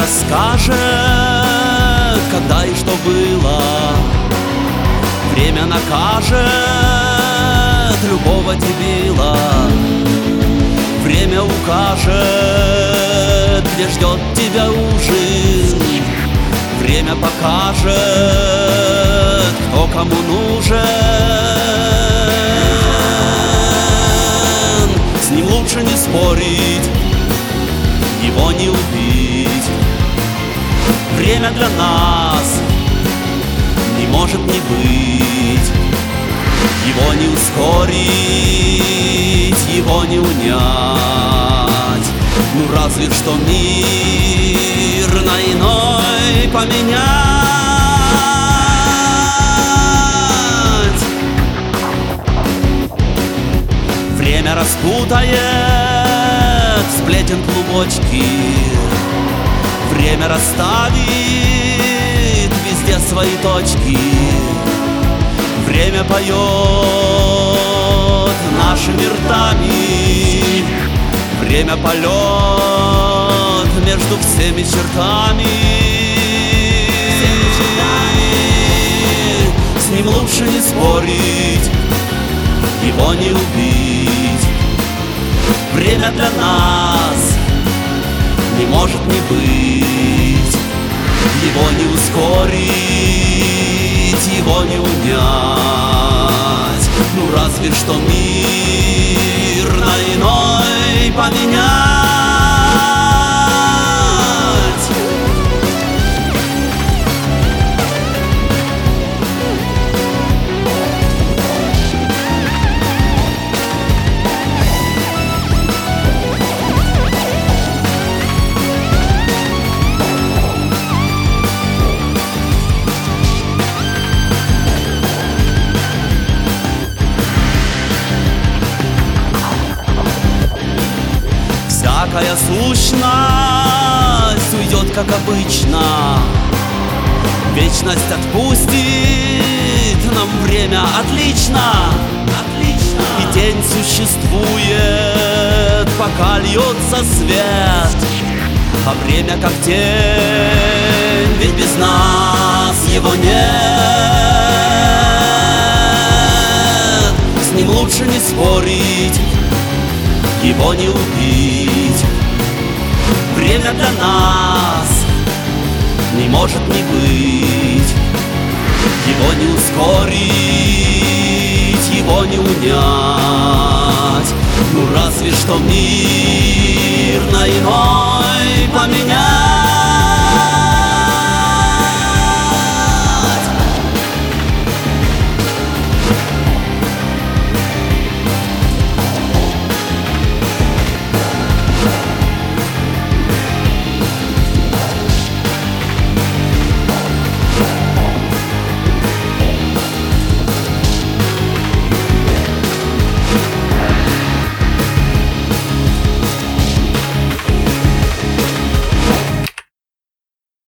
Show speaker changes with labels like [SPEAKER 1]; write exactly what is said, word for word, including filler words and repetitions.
[SPEAKER 1] расскажет, когда и что было. Время накажет любого дебила. Время укажет, где ждет тебя ужин. Время покажет, кто кому нужен. С ним лучше не спорить, его не убить. Время для нас не может не быть. Его не ускорить, его не унять. Ну разве что мир на иной поменять. Время распутает сплетен клубочки. Время расставит везде свои точки. Время поет нашими ртами. Время полет между всеми чертами. С ним лучше не спорить, его не убить. Время для нас не может не быть. Его не ускорить, его не унять. Ну разве что мир на иной поменять. Всякая сущность уйдет, как обычно. Вечность отпустит нам время отлично. Отлично. И день существует, пока льется свет. А время как день, ведь без нас его нет. С ним лучше не спорить, его не убить. Время для нас не может не быть. Его не ускорить, его не унять. Ну разве что мир на иной поменять.